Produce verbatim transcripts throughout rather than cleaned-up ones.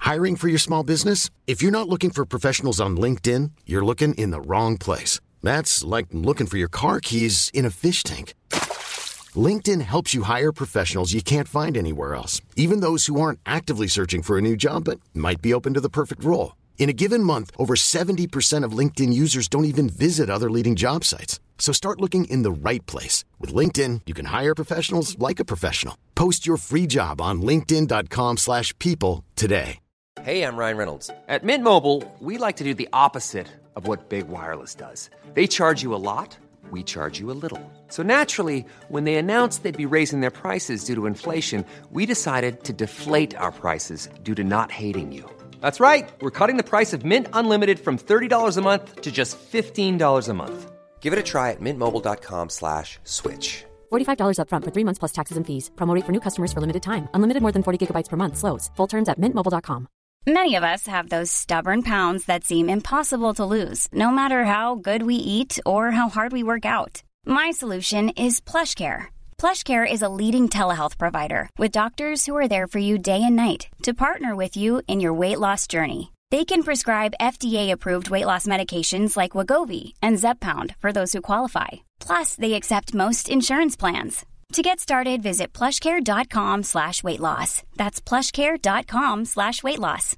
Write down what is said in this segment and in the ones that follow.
Hiring for your small business? If you're not looking for professionals on LinkedIn, you're looking in the wrong place. That's like looking for your car keys in a fish tank. LinkedIn helps you hire professionals you can't find anywhere else, even those who aren't actively searching for a new job but might be open to the perfect role. In a given month, over seventy percent of LinkedIn users don't even visit other leading job sites. So start looking in the right place. With LinkedIn, you can hire professionals like a professional. Post your free job on linkedin dot com slash people today. Hey, I'm Ryan Reynolds. At Mint Mobile, we like to do the opposite of what Big Wireless does. They charge you a lot, we charge you a little. So naturally, when they announced they'd be raising their prices due to inflation, we decided to deflate our prices due to not hating you. That's right. We're cutting the price of Mint Unlimited from thirty dollars a month to just fifteen dollars a month. Give it a try at mintmobile.com slash switch. forty-five dollars up front for three months plus taxes and fees. Promo rate for new customers for limited time. Unlimited more than forty gigabytes per month. Slows full terms at mint mobile dot com. Many of us have those stubborn pounds that seem impossible to lose, no matter how good we eat or how hard we work out. My solution is PlushCare. PlushCare is a leading telehealth provider with doctors who are there for you day and night to partner with you in your weight loss journey. They can prescribe F D A-approved weight loss medications like Wegovy and Zepbound for those who qualify. Plus, they accept most insurance plans. To get started, visit plushcare.com slash weight loss. That's plushcare.com slash weight loss.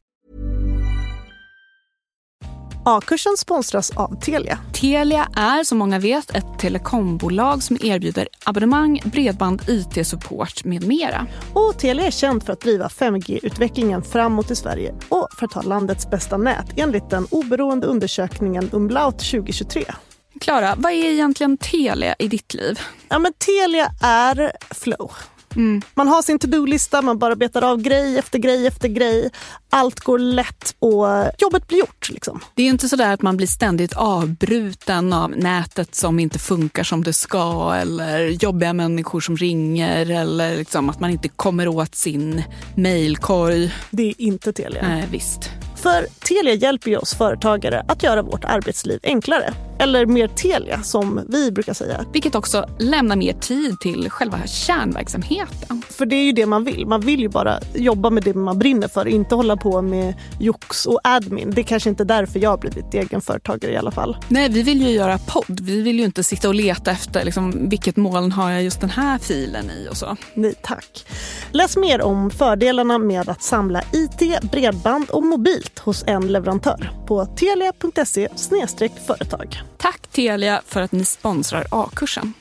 A-kursen sponsras av Telia. Telia är, som många vet, ett telekombolag som erbjuder abonnemang, bredband, I T-support med mera. Och Telia är känd för att driva fem G-utvecklingen framåt i Sverige och för att ha landets bästa nät enligt den oberoende undersökningen Umlaut tjugo tjugotre. Klara, vad är egentligen Telia i ditt liv? Ja, men Telia är flow. Mm. Man har sin to-do-lista, man bara betar av grej efter grej efter grej. Allt går lätt och jobbet blir gjort. Liksom. Det är ju inte så där att man blir ständigt avbruten av nätet som inte funkar som det ska, eller jobbiga människor som ringer, eller liksom att man inte kommer åt sin mejlkorg. Det är inte Telia. Nej, visst. För Telia hjälper ju oss företagare att göra vårt arbetsliv enklare. Eller mer Telia, som vi brukar säga. Vilket också lämnar mer tid till själva kärnverksamheten. För det är ju det man vill. Man vill ju bara jobba med det man brinner för. Inte hålla på med jox och admin. Det är kanske inte därför jag har blivit egenföretagare i alla fall. Nej, vi vill ju göra podd. Vi vill ju inte sitta och leta efter liksom, vilket moln har jag just den här filen i och så. Nej, tack. Läs mer om fördelarna med att samla I T, bredband och mobilt hos en leverantör på telia punkt se slash företag. Tack Telia för att ni sponsrar A-kursen.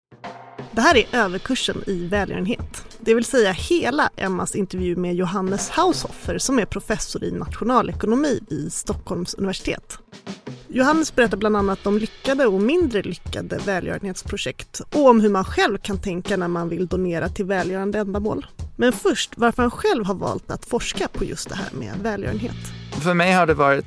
Det här är överkursen i välgörenhet. Det vill säga hela Emmas intervju med Johannes Haushofer som är professor i nationalekonomi vid Stockholms universitet. Johannes berättar bland annat om lyckade och mindre lyckade välgörenhetsprojekt och om hur man själv kan tänka när man vill donera till välgörande ändamål. Men först varför han själv har valt att forska på just det här med välgörenhet. För mig har det varit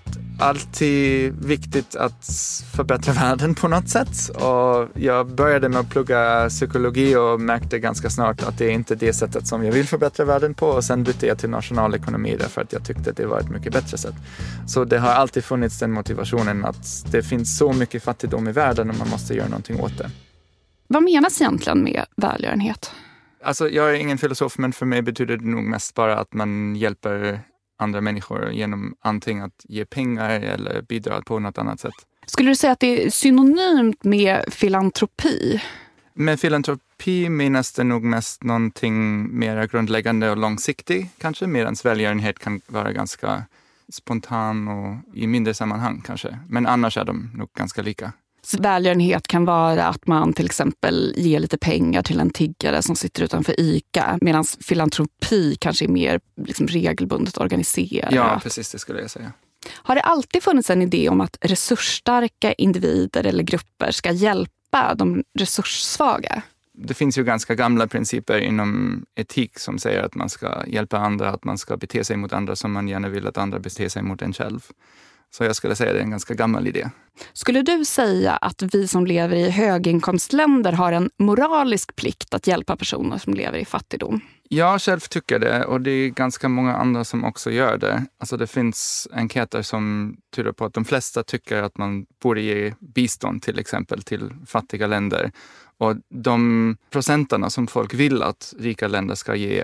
alltid viktigt att förbättra världen på något sätt. Och jag började med att plugga psykologi och märkte ganska snart att det är inte det sättet som jag vill förbättra världen på. Och sen bytte jag till nationalekonomi därför att jag tyckte att det var ett mycket bättre sätt. Så det har alltid funnits den motivationen att det finns så mycket fattigdom i världen och man måste göra någonting åt det. Vad menas egentligen med välgörenhet? Alltså, jag är ingen filosof, men för mig betyder det nog mest bara att man hjälper andra människor genom antingen att ge pengar eller bidra på något annat sätt. Skulle du säga att det är synonymt med filantropi? Med filantropi menas det nog mest någonting mer grundläggande och långsiktigt kanske, medan välgörenhet kan vara ganska spontan och i mindre sammanhang kanske. Men annars är de nog ganska lika. Välgörenhet kan vara att man till exempel ger lite pengar till en tiggare som sitter utanför ICA, medan filantropi kanske är mer liksom regelbundet organiserat. Ja, precis, det skulle jag säga. Har det alltid funnits en idé om att resursstarka individer eller grupper ska hjälpa de resurssvaga? Det finns ju ganska gamla principer inom etik som säger att man ska hjälpa andra, att man ska bete sig mot andra som man gärna vill att andra beter sig mot en själv. Så jag skulle säga att det är en ganska gammal idé. Skulle du säga att vi som lever i höginkomstländer har en moralisk plikt att hjälpa personer som lever i fattigdom? Jag själv tycker det, och det är ganska många andra som också gör det. Alltså det finns enkäter som tyder på att de flesta tycker att man borde ge bistånd till exempel till fattiga länder. Och de procenterna som folk vill att rika länder ska ge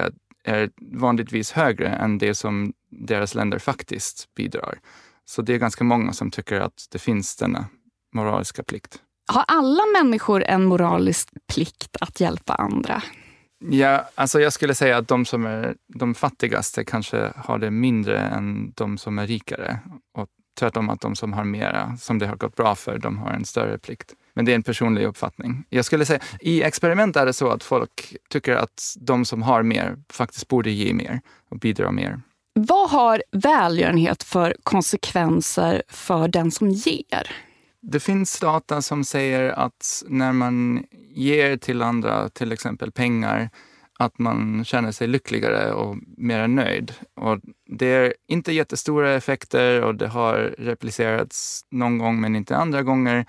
är vanligtvis högre än det som deras länder faktiskt bidrar. Så det är ganska många som tycker att det finns denna moraliska plikt. Har alla människor en moralisk plikt att hjälpa andra? Ja, alltså jag skulle säga att de som är de fattigaste kanske har det mindre än de som är rikare. Och tvärtom att de som har mera, som det har gått bra för, de har en större plikt. Men det är en personlig uppfattning. Jag skulle säga, i experiment är det så att folk tycker att de som har mer faktiskt borde ge mer och bidra mer. Vad har välgörenhet för konsekvenser för den som ger? Det finns data som säger att när man ger till andra, till exempel pengar, att man känner sig lyckligare och mer nöjd. Och det är inte jättestora effekter och det har replicerats någon gång men inte andra gånger.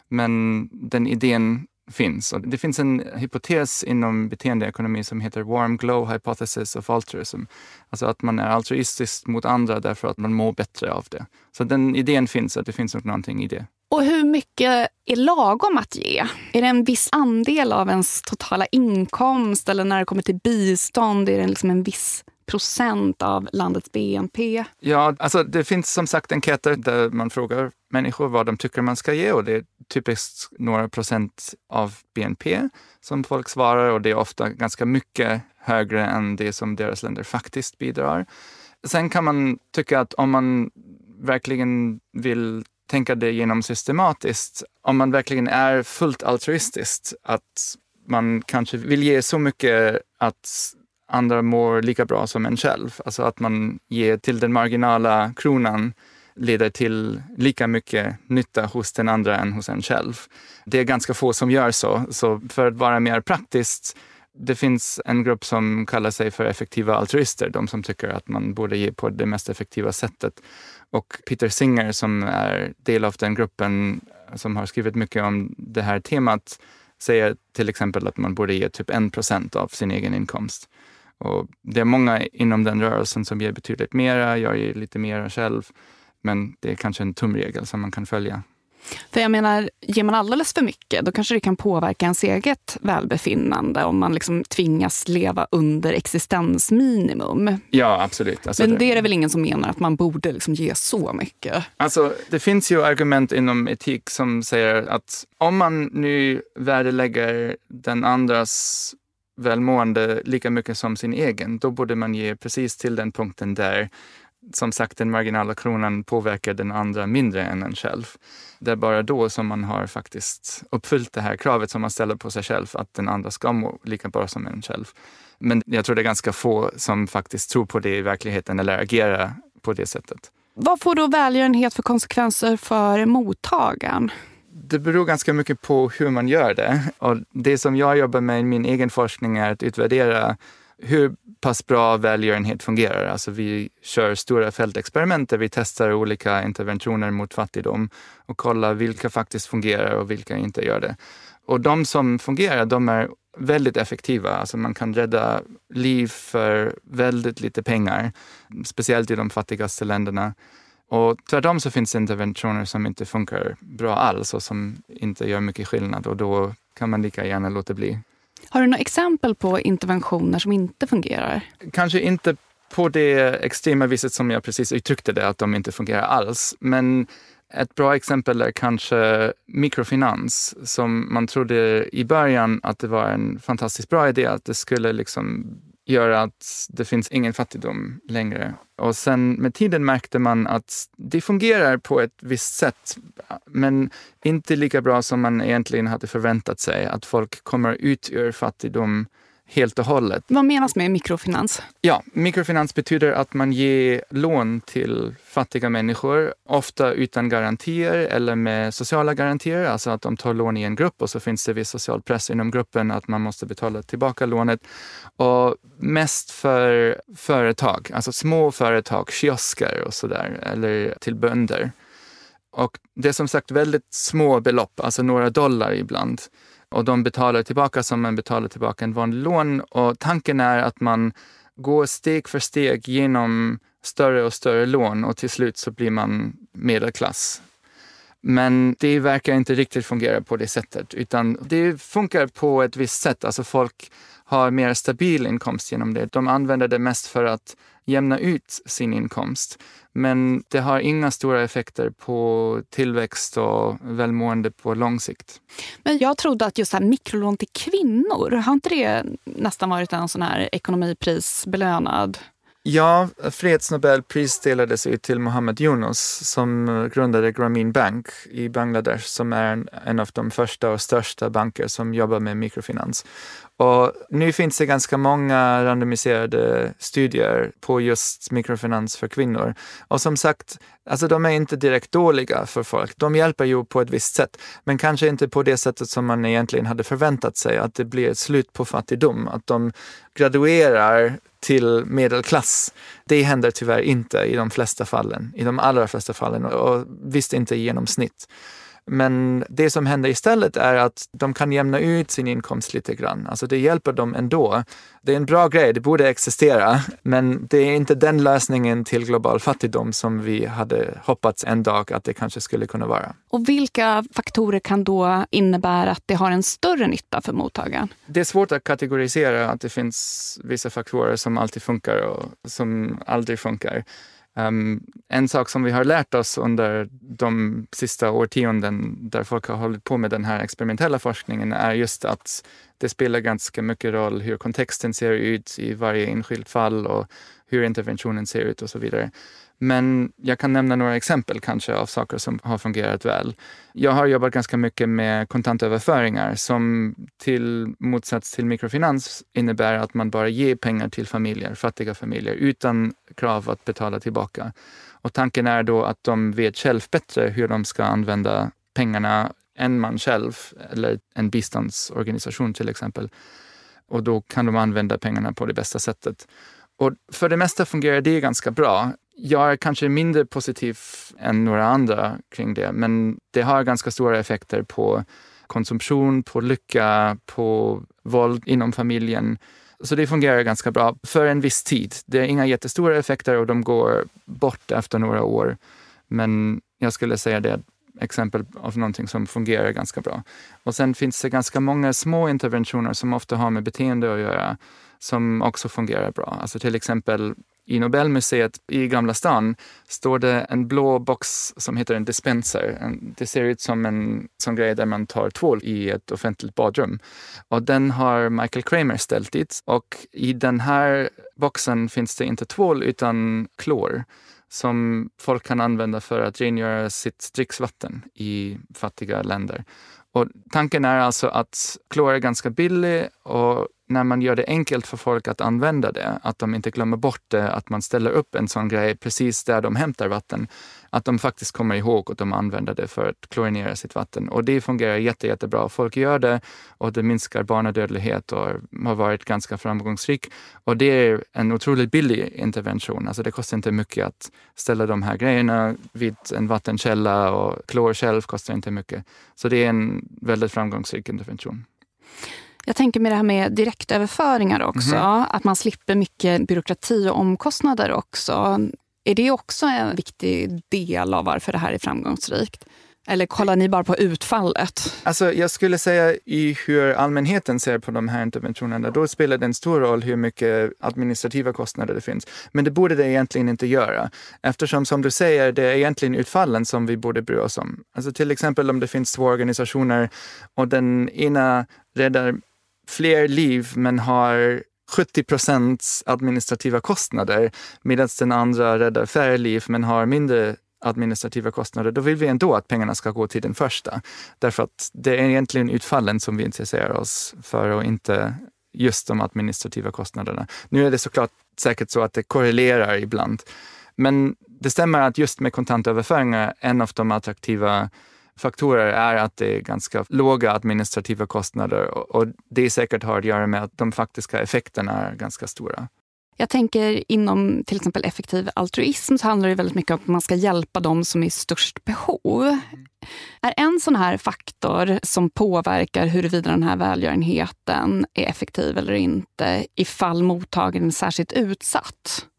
Men den idén finns. Och det finns en hypotes inom beteendeekonomi som heter warm glow hypothesis of altruism. Alltså att man är altruistisk mot andra därför att man mår bättre av det. Så den idén finns, att det finns någonting i det. Och hur mycket är lagom att ge? Är det en viss andel av ens totala inkomst eller när det kommer till bistånd är det liksom en viss procent av landets B N P? Ja, alltså det finns som sagt enkäter där man frågar människor vad de tycker man ska ge och det är typiskt några procent av B N P som folk svarar och det är ofta ganska mycket högre än det som deras länder faktiskt bidrar. Sen kan man tycka att om man verkligen vill tänka det igenom systematiskt, om man verkligen är fullt altruistiskt, att man kanske vill ge så mycket att andra mår lika bra som en själv. Alltså att man ger till den marginala kronan leder till lika mycket nytta hos den andra än hos en själv. Det är ganska få som gör så. Så för att vara mer praktiskt, det finns en grupp som kallar sig för effektiva altruister. De som tycker att man borde ge på det mest effektiva sättet. Och Peter Singer som är del av den gruppen som har skrivit mycket om det här temat säger till exempel att man borde ge typ en procent av sin egen inkomst. Och det är många inom den rörelsen som ger betydligt mera, jag ger lite mera själv. Men det är kanske en tumregel som man kan följa. För jag menar, ger man alldeles för mycket då kanske det kan påverka ens eget välbefinnande om man liksom tvingas leva under existensminimum. Ja, absolut. Alltså Men det, det är det väl ingen som menar att man borde liksom ge så mycket? Alltså det finns ju argument inom etik som säger att om man nu värdelägger den andras välmående lika mycket som sin egen, då borde man ge precis till den punkten där som sagt den marginala kronan påverkar den andra mindre än en själv. Det är bara då som man har faktiskt uppfyllt det här kravet som man ställer på sig själv att den andra ska må lika bra som en själv. Men jag tror det är ganska få som faktiskt tror på det i verkligheten eller agerar på det sättet. Vad får då välgörenhet för konsekvenser för mottagaren? Det beror ganska mycket på hur man gör det. Och det som jag jobbar med i min egen forskning är att utvärdera hur pass bra välgörenhet fungerar. Alltså vi kör stora fältexperiment där vi testar olika interventioner mot fattigdom och kollar vilka faktiskt fungerar och vilka inte gör det. Och de som fungerar, de är väldigt effektiva. Alltså man kan rädda liv för väldigt lite pengar, speciellt i de fattigaste länderna. Och tvärtom så finns det interventioner som inte funkar bra alls och som inte gör mycket skillnad och då kan man lika gärna låta bli. Har du några exempel på interventioner som inte fungerar? Kanske inte på det extrema viset som jag precis uttryckte det, att de inte fungerar alls. Men ett bra exempel är kanske mikrofinans som man trodde i början att det var en fantastiskt bra idé, att det skulle liksom göra att det finns ingen fattigdom längre. Och sen med tiden märkte man att det fungerar på ett visst sätt men inte lika bra som man egentligen hade förväntat sig, att folk kommer ut ur fattigdom helt och hållet. Vad menas med mikrofinans? Ja, mikrofinans betyder att man ger lån till fattiga människor, ofta utan garantier eller med sociala garantier, alltså att de tar lån i en grupp och så finns det viss social press inom gruppen att man måste betala tillbaka lånet. Och mest för företag, alltså små företag, kiosker och sådär, eller till bönder. Och det är som sagt väldigt små belopp, alltså några dollar ibland. Och de betalar tillbaka som man betalar tillbaka en vanlig lån. Och tanken är att man går steg för steg genom större och större lån och till slut så blir man medelklass. Men det verkar inte riktigt fungera på det sättet, utan det funkar på ett visst sätt. Alltså folk har mer stabil inkomst genom det. De använder det mest för att jämna ut sin inkomst. Men det har inga stora effekter på tillväxt och välmående på lång sikt. Men jag trodde att just här mikrolån till kvinnor, har inte det nästan varit en sån här ekonomiprisbelönad? Ja, fredsnobelpris delades ut till Mohammed Yunus som grundade Grameen Bank i Bangladesh, som är en, en av de första och största banker som jobbar med mikrofinans. Och nu finns det ganska många randomiserade studier på just mikrofinans för kvinnor. Och som sagt, alltså de är inte direkt dåliga för folk. De hjälper ju på ett visst sätt, men kanske inte på det sättet som man egentligen hade förväntat sig. Att det blir ett slut på fattigdom, att de graduerar till medelklass. Det händer tyvärr inte i de flesta fallen, i de allra flesta fallen, och visst inte i genomsnitt. Men det som händer istället är att de kan jämna ut sin inkomst lite grann. Alltså det hjälper dem ändå. Det är en bra grej, det borde existera. Men det är inte den lösningen till global fattigdom som vi hade hoppats en dag att det kanske skulle kunna vara. Och vilka faktorer kan då innebära att det har en större nytta för mottagaren? Det är svårt att kategorisera att det finns vissa faktorer som alltid funkar och som aldrig funkar. Um, en sak som vi har lärt oss under de sista årtionden där folk har hållit på med den här experimentella forskningen är just att det spelar ganska mycket roll hur kontexten ser ut i varje enskilt fall och hur interventionen ser ut och så vidare. Men jag kan nämna några exempel kanske av saker som har fungerat väl. Jag har jobbat ganska mycket med kontantöverföringar som till motsats till mikrofinans innebär att man bara ger pengar till familjer, fattiga familjer, utan krav att betala tillbaka. Och tanken är då att de vet själv bättre hur de ska använda pengarna än man själv eller en biståndsorganisation till exempel. Och då kan de använda pengarna på det bästa sättet. Och för det mesta fungerar det ganska bra. Jag är kanske mindre positiv än några andra kring det, men det har ganska stora effekter på konsumtion, på lycka, på våld inom familjen. Så det fungerar ganska bra för en viss tid. Det är inga jättestora effekter och de går bort efter några år. Men jag skulle säga det är ett exempel av någonting som fungerar ganska bra. Och sen finns det ganska många små interventioner som ofta har med beteende att göra som också fungerar bra. Alltså till exempel i Nobelmuseet i Gamla stan står det en blå box som heter en dispenser. Det ser ut som en sån grej där man tar tvål i ett offentligt badrum. Och den har Michael Kramer ställt dit. Och i den här boxen finns det inte tvål utan klor som folk kan använda för att rengöra sitt dricksvatten i fattiga länder. Och tanken är alltså att klor är ganska billig och när man gör det enkelt för folk att använda det, att de inte glömmer bort det, att man ställer upp en sån grej precis där de hämtar vatten, att de faktiskt kommer ihåg att de använder det för att klorinera sitt vatten. Och det fungerar jätte, jättebra. Folk gör det och det minskar barnadödlighet och har varit ganska framgångsrik. Och det är en otroligt billig intervention. Alltså det kostar inte mycket att ställa de här grejerna vid en vattenkälla och klor själv kostar inte mycket. Så det är en väldigt framgångsrik intervention. Jag tänker med det här med direktöverföringar också, mm-hmm. att man slipper mycket byråkrati och omkostnader också. Är det också en viktig del av varför det här är framgångsrikt? Eller kollar ni bara på utfallet? Alltså jag skulle säga i hur allmänheten ser på de här interventionerna, då spelar det en stor roll hur mycket administrativa kostnader det finns. Men det borde det egentligen inte göra. Eftersom som du säger, det är egentligen utfallen som vi borde bry oss om. Alltså till exempel om det finns två organisationer och den ena räddar fler liv men har sjuttio procent administrativa kostnader medan den andra räddar färre liv men har mindre administrativa kostnader, då vill vi ändå att pengarna ska gå till den första. Därför att det är egentligen utfallen som vi intresserar oss för och inte just de administrativa kostnaderna. Nu är det såklart säkert så att det korrelerar ibland. Men det stämmer att just med kontantöverföringar, en av de attraktiva faktorer är att det är ganska låga administrativa kostnader och det säkert har att göra med att de faktiska effekterna är ganska stora. Jag tänker inom till exempel effektiv altruism så handlar det väldigt mycket om att man ska hjälpa dem som är i störst behov. Mm. Är en sån här faktor som påverkar huruvida den här välgörenheten är effektiv eller inte ifall mottagaren är särskilt utsatt?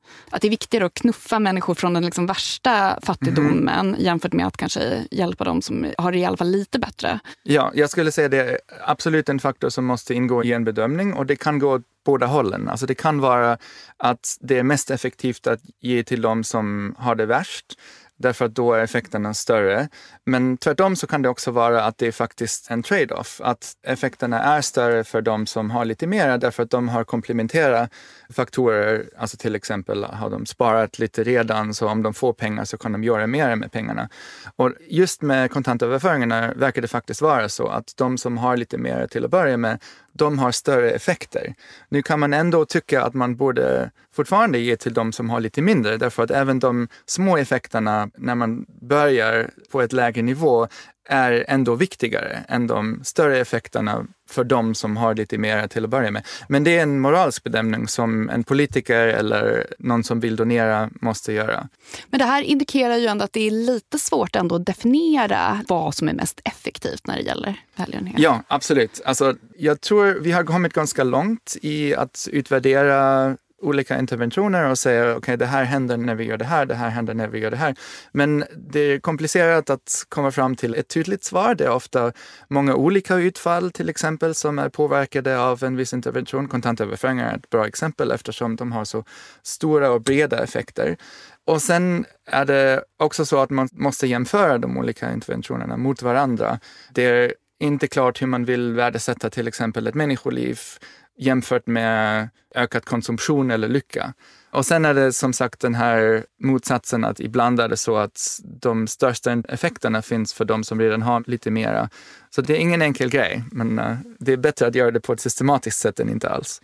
Att det är viktigare att knuffa människor från den liksom värsta fattigdomen mm. jämfört med att kanske hjälpa dem som har det i alla fall lite bättre. Ja, jag skulle säga det är absolut en faktor som måste ingå i en bedömning, och det kan gå åt båda hållen. Alltså det kan vara att det är mest effektivt att ge till dem som har det värst, därför att då är effekterna större. Men tvärtom så kan det också vara att det är faktiskt en trade-off. Att effekterna är större för de som har lite mer, därför att de har komplementära faktorer. Alltså till exempel har de sparat lite redan, så om de får pengar så kan de göra mer med pengarna. Och just med kontantöverföringarna verkar det faktiskt vara så att de som har lite mer till att börja med, de har större effekter. Nu kan man ändå tycka att man borde fortfarande ge till de som har lite mindre, därför att även de små effekterna när man börjar på ett lägre nivå är ändå viktigare än de större effekterna för de som har lite mer till att börja med. Men det är en moralisk bedömning som en politiker eller någon som vill donera måste göra. Men det här indikerar ju ändå att det är lite svårt ändå att definiera vad som är mest effektivt när det gäller välgörenhet. Ja, absolut. Alltså, jag tror vi har kommit ganska långt i att utvärdera olika interventioner och säger okej, okay, det här händer när vi gör det här, det här händer när vi gör det här. Men det är komplicerat att komma fram till ett tydligt svar. Det är ofta många olika utfall till exempel som är påverkade av en viss intervention. Kontantöverföringar är ett bra exempel eftersom de har så stora och breda effekter. Och sen är det också så att man måste jämföra de olika interventionerna mot varandra. Det är inte klart hur man vill värdesätta till exempel ett människoliv jämfört med ökad konsumtion eller lycka. Och sen är det som sagt den här motsatsen att ibland är det så att de största effekterna finns för de som redan har lite mera. Så det är ingen enkel grej, men uh, det är bättre att göra det på ett systematiskt sätt än inte alls.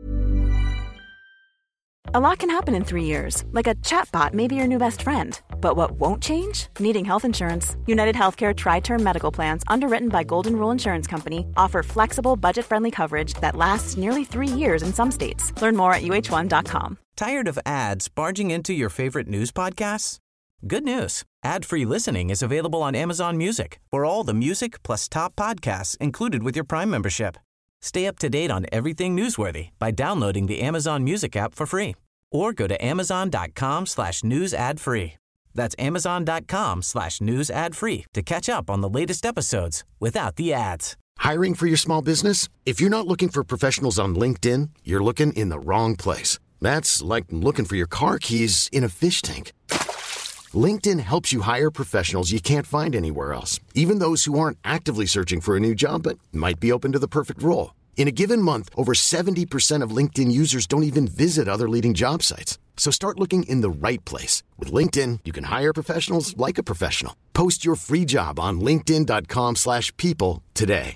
A lot can happen in three years, like a chatbot may be your new best friend. But what won't change? Needing health insurance. United Healthcare Tri-Term Medical Plans, underwritten by Golden Rule Insurance Company, offer flexible, budget-friendly coverage that lasts nearly three years in some states. Learn more at U H one dot com. Tired of ads barging into your favorite news podcasts? Good news. Ad-free listening is available on Amazon Music for all the music plus top podcasts included with your Prime membership. Stay up to date on everything newsworthy by downloading the Amazon Music app for free or go to amazon.com slash news ad free. That's amazon.com slash news ad free to catch up on the latest episodes without the ads. Hiring for your small business? If you're not looking for professionals on LinkedIn, you're looking in the wrong place. That's like looking for your car keys in a fish tank. LinkedIn helps you hire professionals you can't find anywhere else, even those who aren't actively searching for a new job but might be open to the perfect role. In a given month, over seventy percent of LinkedIn users don't even visit other leading job sites. So start looking in the right place. With LinkedIn, you can hire professionals like a professional. Post your free job on linkedin.com slash people today.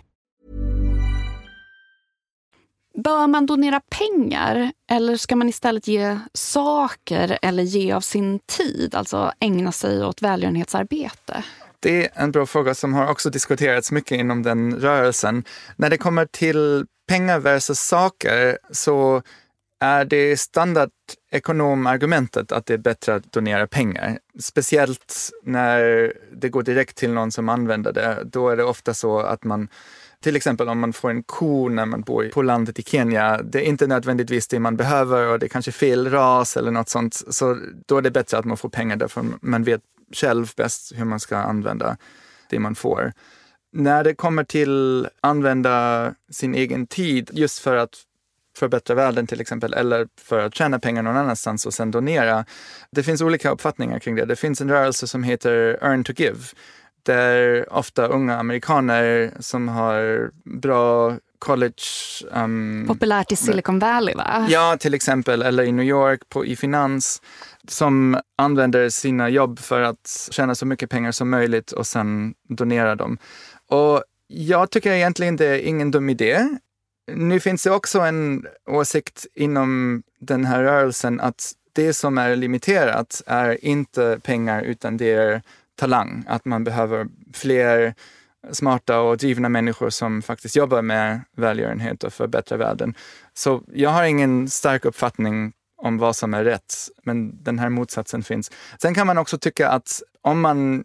Bör man donera pengar eller ska man istället ge saker eller ge av sin tid, alltså ägna sig åt välgörenhetsarbete? Det är en bra fråga som har också diskuterats mycket inom den rörelsen. När det kommer till pengar versus saker så är det standardekonomargumentet att det är bättre att donera pengar. Speciellt när det går direkt till någon som använder det. Då är det ofta så att man, till exempel om man får en ko när man bor på landet i Kenya, det är inte nödvändigtvis det man behöver och det är kanske fel ras eller något sånt. Så då är det bättre att man får pengar därför man vet själv bäst hur man ska använda det man får. När det kommer till använda sin egen tid just för att förbättra världen till exempel eller för att tjäna pengar någon annanstans och sen donera. Det finns olika uppfattningar kring det. Det finns en rörelse som heter Earn to Give där ofta unga amerikaner som har bra college... Um, Populärt i Silicon Valley, va? Ja, till exempel. Eller i New York på, i finans som använder sina jobb för att tjäna så mycket pengar som möjligt och sen donera dem. Och jag tycker egentligen det är ingen dum idé. Nu finns det också en åsikt inom den här rörelsen att det som är limiterat är inte pengar utan det är talang. Att man behöver fler smarta och drivna människor som faktiskt jobbar med välgörenhet och förbättra världen. Så jag har ingen stark uppfattning om vad som är rätt, men den här motsatsen finns. Sen kan man också tycka att om man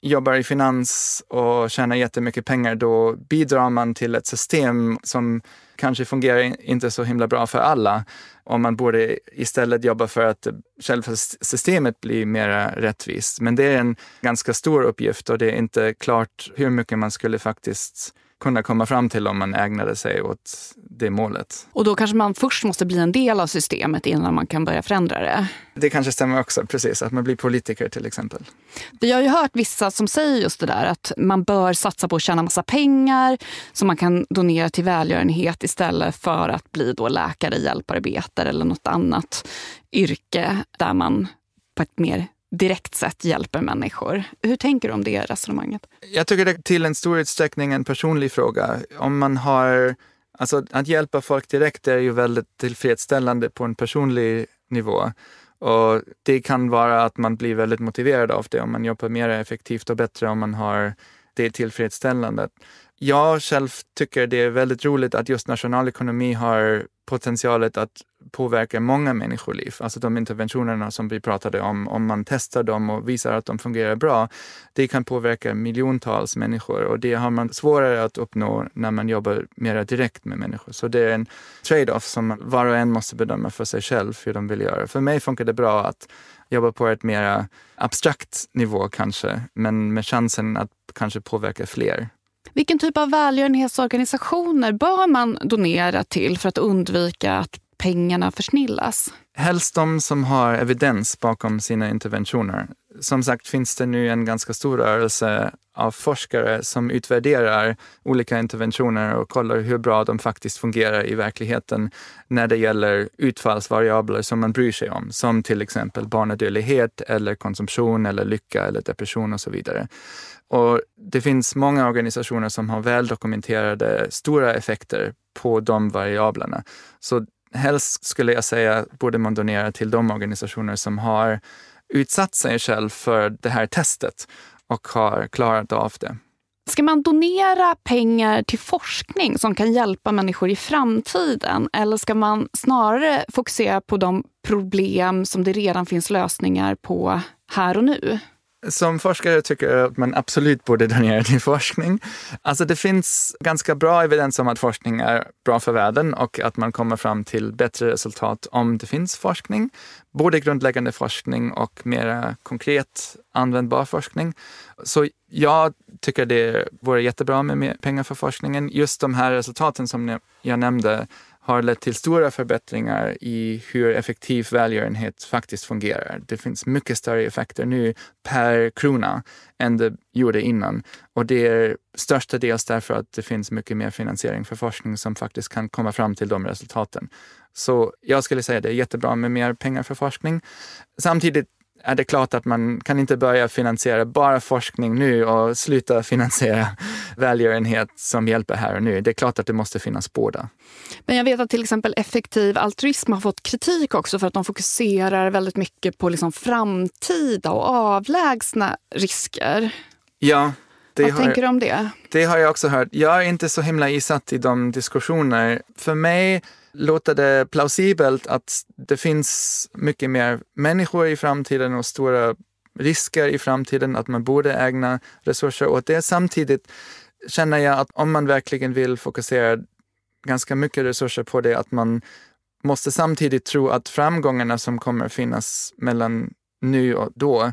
jobbar i finans och tjänar jättemycket pengar, då bidrar man till ett system som kanske fungerar inte så himla bra för alla. Och man borde istället jobba för att själva systemet blir mer rättvist. Men det är en ganska stor uppgift och det är inte klart hur mycket man skulle faktiskt kunna komma fram till om man ägnade sig åt det målet. Och då kanske man först måste bli en del av systemet innan man kan börja förändra det. Det kanske stämmer också, precis. Att man blir politiker till exempel. Vi har ju hört vissa som säger just det där att man bör satsa på att tjäna massa pengar som man kan donera till välgörenhet istället för att bli då läkare, hjälparbetare eller något annat yrke där man på ett mer direkt sätt hjälper människor. Hur tänker du om det resonemanget? Jag tycker det är till en stor utsträckning en personlig fråga. Om man har, alltså att hjälpa folk direkt är ju väldigt tillfredsställande på en personlig nivå. Och det kan vara att man blir väldigt motiverad av det om man jobbar mer effektivt och bättre om man har det tillfredsställande. Jag själv tycker det är väldigt roligt att just nationalekonomi har potentialet att påverka många människoliv. Alltså de interventionerna som vi pratade om, om man testar dem och visar att de fungerar bra, det kan påverka miljontals människor och det har man svårare att uppnå när man jobbar mer direkt med människor. Så det är en trade-off som var och en måste bedöma för sig själv hur de vill göra. För mig funkar det bra att jobba på ett mer abstrakt nivå kanske, men med chansen att kanske påverka fler. Vilken typ av välgörenhetsorganisationer bör man donera till för att undvika att pengarna försnillas? Helst de som har evidens bakom sina interventioner. Som sagt finns det nu en ganska stor rörelse av forskare som utvärderar olika interventioner och kollar hur bra de faktiskt fungerar i verkligheten när det gäller utfallsvariabler som man bryr sig om. Som till exempel barnadödlighet eller konsumtion eller lycka eller depression och så vidare. Och det finns många organisationer som har väl dokumenterade stora effekter på de variablerna. Så helst skulle jag säga borde man donera till de organisationer som har utsatt sig själv för det här testet och har klarat av det. Ska man donera pengar till forskning som kan hjälpa människor i framtiden eller ska man snarare fokusera på de problem som det redan finns lösningar på här och nu? Som forskare tycker jag att man absolut borde donera till forskning. Alltså det finns ganska bra evidens om att forskning är bra för världen och att man kommer fram till bättre resultat om det finns forskning. Både grundläggande forskning och mer konkret användbar forskning. Så jag tycker det vore jättebra med mer pengar för forskningen. Just de här resultaten som jag nämnde har lett till stora förbättringar i hur effektiv välgörenhet faktiskt fungerar. Det finns mycket större effekter nu per krona än det gjorde innan. Och det är störstadels därför att det finns mycket mer finansiering för forskning som faktiskt kan komma fram till de resultaten. Så jag skulle säga att det är jättebra med mer pengar för forskning. Samtidigt är det klart att man kan inte börja finansiera bara forskning nu och sluta finansiera välgörenhet som hjälper här och nu. Det är klart att det måste finnas båda. Men jag vet att till exempel effektiv altruism har fått kritik också för att de fokuserar väldigt mycket på liksom framtida och avlägsna risker. Ja. Vad har, tänker du om det? Det har jag också hört. Jag är inte så himla insatt i de diskussioner. För mig låter det plausibelt att det finns mycket mer människor i framtiden och stora risker i framtiden att man borde ägna resurser åt det. Samtidigt känner jag att om man verkligen vill fokusera ganska mycket resurser på det, att man måste samtidigt tro att framgångarna som kommer finnas mellan nu och då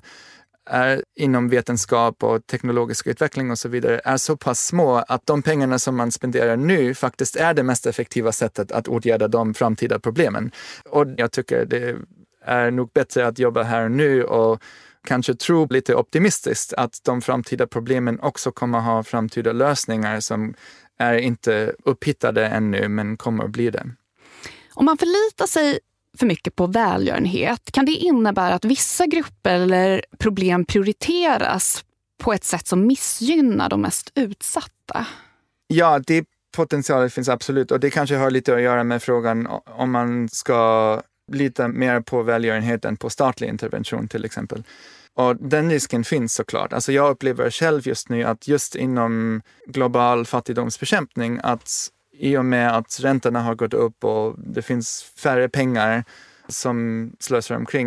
är inom vetenskap och teknologisk utveckling och så vidare är så pass små att de pengarna som man spenderar nu faktiskt är det mest effektiva sättet att åtgärda de framtida problemen. Och jag tycker det är nog bättre att jobba här nu och kanske tro lite optimistiskt att de framtida problemen också kommer ha framtida lösningar som är inte upphittade ännu men kommer att bli det. Om man förlitar sig för mycket på välgörenhet, kan det innebära att vissa grupper eller problem prioriteras på ett sätt som missgynnar de mest utsatta? Ja, det potentialet finns absolut och det kanske har lite att göra med frågan om man ska lita mer på välgörenhet än på statlig intervention till exempel. Och den risken finns såklart. Alltså jag upplever själv just nu att just inom global fattigdomsbekämpning att i och med att räntorna har gått upp och det finns färre pengar som slösar omkring,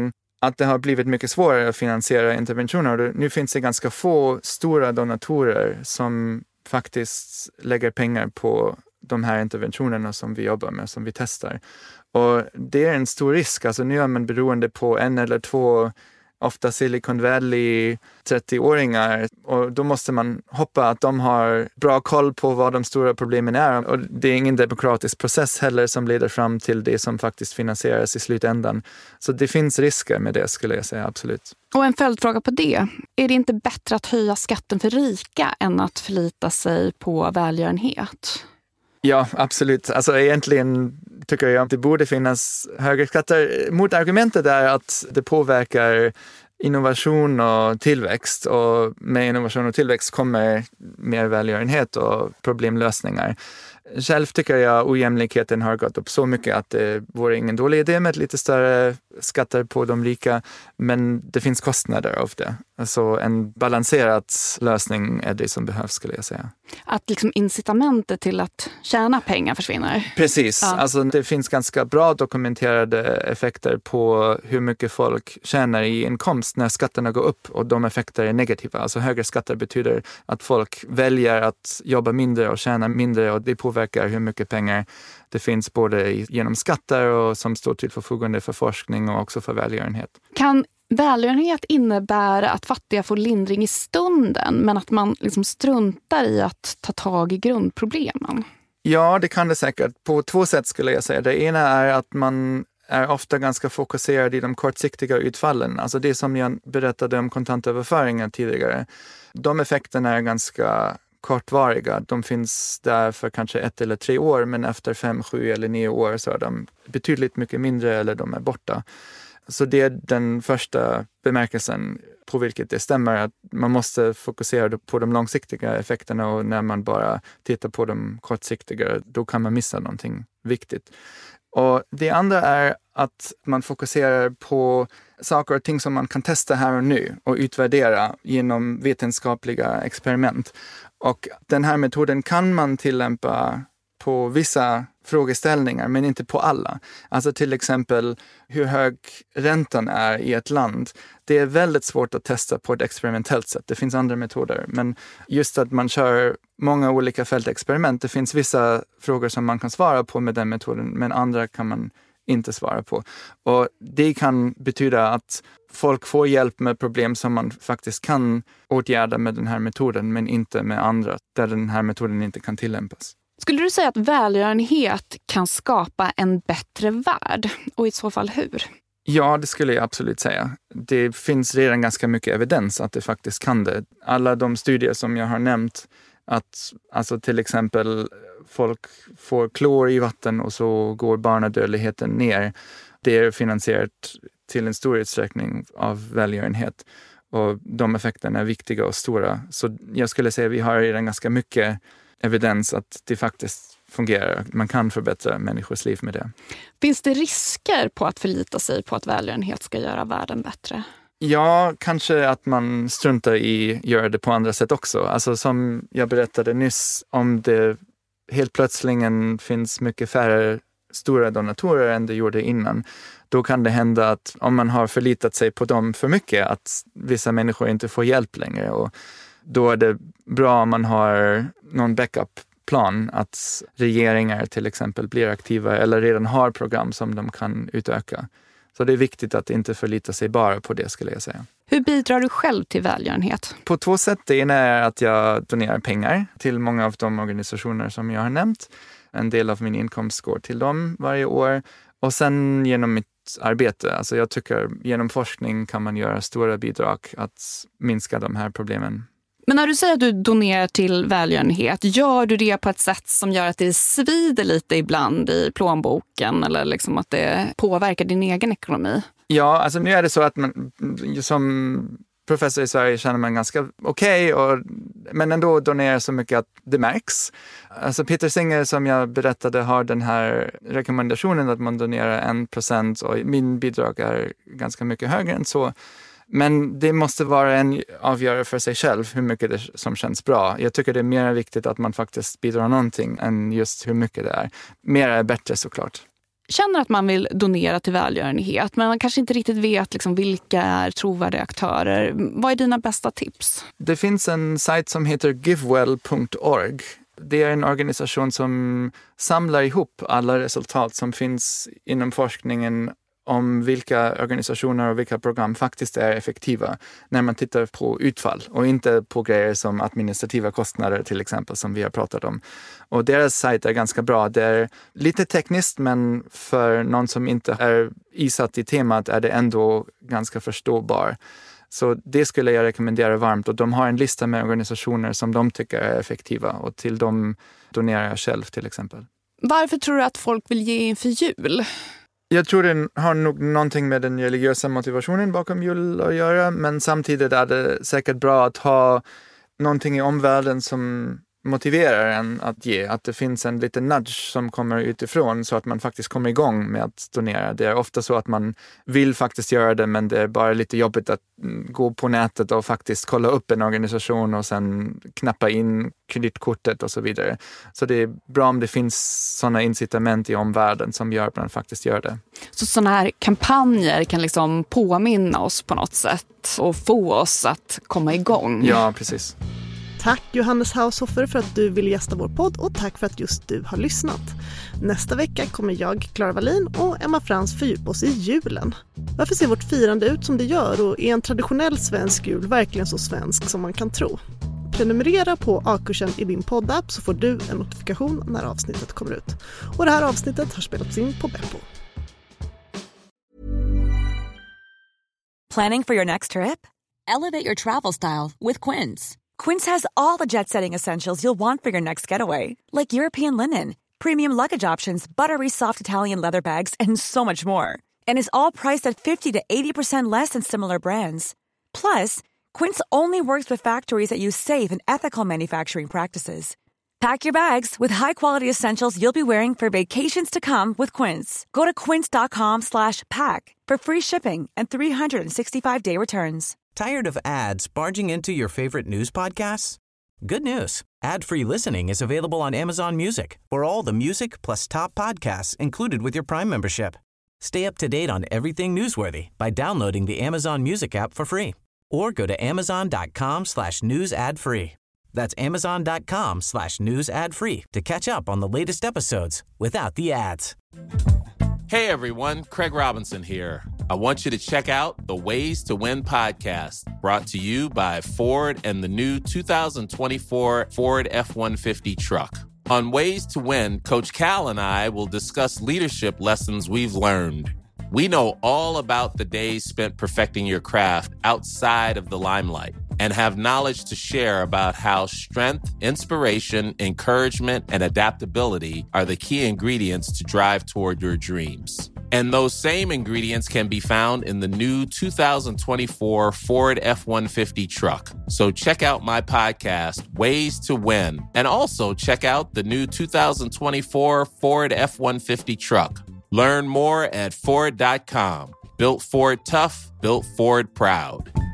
att det har blivit mycket svårare att finansiera interventioner. Nu finns det ganska få stora donatorer som faktiskt lägger pengar på de här interventionerna som vi jobbar med, som vi testar. Och det är en stor risk. Alltså nu är man beroende på en eller två, ofta Silicon Valley trettio-åringar. Och då måste man hoppa att de har bra koll på vad de stora problemen är. Och det är ingen demokratisk process heller som leder fram till det som faktiskt finansieras i slutändan. Så det finns risker med det, skulle jag säga, absolut. Och en följdfråga på det. Är det inte bättre att höja skatten för rika än att förlita sig på välgörenhet? Ja, absolut. Alltså egentligen tycker jag att det borde finnas högre skatter. Motargumentet är att det påverkar innovation och tillväxt, och med innovation och tillväxt kommer mer välgörenhet och problemlösningar. Själv tycker jag ojämlikheten har gått upp så mycket att det vore ingen dålig idé med lite större skatter på de rika, men det finns kostnader av det. Alltså en balanserad lösning är det som behövs, skulle jag säga. Att liksom incitamentet till att tjäna pengar försvinner. Precis. Ja. Alltså det finns ganska bra dokumenterade effekter på hur mycket folk tjänar i inkomst när skatterna går upp, och de effekter är negativa. Alltså högre skatter betyder att folk väljer att jobba mindre och tjäna mindre, och det påverkar hur mycket pengar det finns både genom skatter och som står till förfogande för forskning och också för välgörenhet. Kan välgörenhet innebära att fattiga får lindring i stunden, men att man liksom struntar i att ta tag i grundproblemen? Ja, det kan det säkert. På två sätt skulle jag säga. Det ena är att man är ofta ganska fokuserad i de kortsiktiga utfallen. Alltså det som jag berättade om kontantöverföringen tidigare. De effekterna är ganska kortvariga. De finns där för kanske ett eller tre år, men efter fem, sju eller nio år så är de betydligt mycket mindre eller de är borta. Så det är den första bemärkelsen på vilket det stämmer, att man måste fokusera på de långsiktiga effekterna, och när man bara tittar på de kortsiktiga då kan man missa någonting viktigt. Och det andra är att man fokuserar på saker och ting som man kan testa här och nu och utvärdera genom vetenskapliga experiment. Och den här metoden kan man tillämpa på vissa frågeställningar, men inte på alla. Alltså till exempel hur hög räntan är i ett land. Det är väldigt svårt att testa på ett experimentellt sätt. Det finns andra metoder, men just att man kör många olika fältexperiment. Det finns vissa frågor som man kan svara på med den metoden, men andra kan man inte svara på. Och det kan betyda att folk får hjälp med problem som man faktiskt kan åtgärda med den här metoden, men inte med andra där den här metoden inte kan tillämpas. Skulle du säga att välgörenhet kan skapa en bättre värld? Och i så fall hur? Ja, det skulle jag absolut säga. Det finns redan ganska mycket evidens att det faktiskt kan det. Alla de studier som jag har nämnt, att alltså till exempel folk får klor i vatten och så går barnadödligheten ner. Det är finansierat till en stor utsträckning av välgörenhet. Och de effekterna är viktiga och stora. Så jag skulle säga att vi har redan ganska mycket evidens att det faktiskt fungerar. Man kan förbättra människors liv med det. Finns det risker på att förlita sig på att välgörenhet ska göra världen bättre? Ja, kanske att man struntar i att göra det på andra sätt också. Alltså som jag berättade nyss, om det helt plötsligt finns mycket färre stora donatorer än det gjorde innan, då kan det hända att om man har förlitat sig på dem för mycket, att vissa människor inte får hjälp längre, och då är det bra om man har någon backup-plan, att regeringar till exempel blir aktiva eller redan har program som de kan utöka. Så det är viktigt att inte förlita sig bara på det, skulle jag säga. Hur bidrar du själv till välgörenhet? På två sätt. Det ena är att jag donerar pengar till många av de organisationer som jag har nämnt. En del av min inkomst går till dem varje år. Och sen genom mitt arbete. Alltså jag tycker genom forskning kan man göra stora bidrag att minska de här problemen. Men när du säger att du donerar till välgörenhet, gör du det på ett sätt som gör att det svider lite ibland i plånboken, eller liksom att det påverkar din egen ekonomi? Ja, alltså nu är det så att man som professor i Sverige känner man ganska okej, okay, men ändå donerar så mycket att det märks. Alltså Peter Singer, som jag berättade, har den här rekommendationen att man donerar en procent, och min bidrag är ganska mycket högre än så. Men det måste vara en avgörare för sig själv hur mycket det som känns bra. Jag tycker det är mer viktigt att man faktiskt bidrar någonting än just hur mycket det är. Mer är bättre såklart. känner att man vill donera till välgörenhet, men man kanske inte riktigt vet liksom vilka är trovärdiga aktörer. Vad är dina bästa tips? Det finns en sajt som heter givewell punkt org. Det är en organisation som samlar ihop alla resultat som finns inom forskningen om vilka organisationer och vilka program faktiskt är effektiva när man tittar på utfall och inte på grejer som administrativa kostnader till exempel som vi har pratat om. Och deras sajt är ganska bra. Det är lite tekniskt, men för någon som inte är isatt i temat är det ändå ganska förståbar. Så det skulle jag rekommendera varmt, och de har en lista med organisationer som de tycker är effektiva och till dem donerar jag själv till exempel. Varför tror du att folk vill ge inför jul? Jag tror det har nog någonting med den religiösa motivationen bakom jul att göra, men samtidigt är det säkert bra att ha någonting i omvärlden som motiverar en att ge. Att det finns en liten nudge som kommer utifrån så att man faktiskt kommer igång med att donera. Det är ofta så att man vill faktiskt göra det, men det är bara lite jobbigt att gå på nätet och faktiskt kolla upp en organisation och sen knappa in kreditkortet och så vidare. Så det är bra om det finns sådana incitament i omvärlden som gör att man faktiskt gör det. Så sådana här kampanjer kan liksom påminna oss på något sätt och få oss att komma igång? Ja, precis. Tack Johannes Haushofer för att du vill gästa vår podd, och tack för att just du har lyssnat. Nästa vecka kommer jag, Clara Wallin och Emma Frans fördjupa oss i julen. Varför ser vårt firande ut som det gör, och är en traditionell svensk jul verkligen så svensk som man kan tro? Prenumerera på A-kursen i din poddapp så får du en notifikation när avsnittet kommer ut. Och det här avsnittet har spelats in på Beppo. Planning for your next trip? Elevate your travel style with Quince. Quince has all the jet-setting essentials you'll want for your next getaway, like European linen, premium luggage options, buttery soft Italian leather bags, and so much more. And is all priced at fifty to eighty percent less than similar brands. Plus, Quince only works with factories that use safe and ethical manufacturing practices. Pack your bags with high-quality essentials you'll be wearing for vacations to come with Quince. Go to quince.com slash pack for free shipping and three sixty-five day returns. Tired of ads barging into your favorite news podcasts? Good news. Ad-free listening is available on Amazon Music for all the music plus top podcasts included with your Prime membership. Stay up to date on everything newsworthy by downloading the Amazon Music app for free or go to amazon.com slash news ad free. That's amazon.com slash news ad free to catch up on the latest episodes without the ads. Hey everyone, Craig Robinson here. I want you to check out the Ways to Win podcast, brought to you by Ford and the new two thousand twenty-four Ford F one fifty truck. On Ways to Win, Coach Cal and I will discuss leadership lessons we've learned. We know all about the days spent perfecting your craft outside of the limelight and have knowledge to share about how strength, inspiration, encouragement, and adaptability are the key ingredients to drive toward your dreams. And those same ingredients can be found in the new two thousand twenty-four Ford F one fifty truck. So check out my podcast, Ways to Win, and also check out the new two thousand twenty-four Ford F one fifty truck. Learn more at Ford dot com. Built Ford tough, built Ford proud.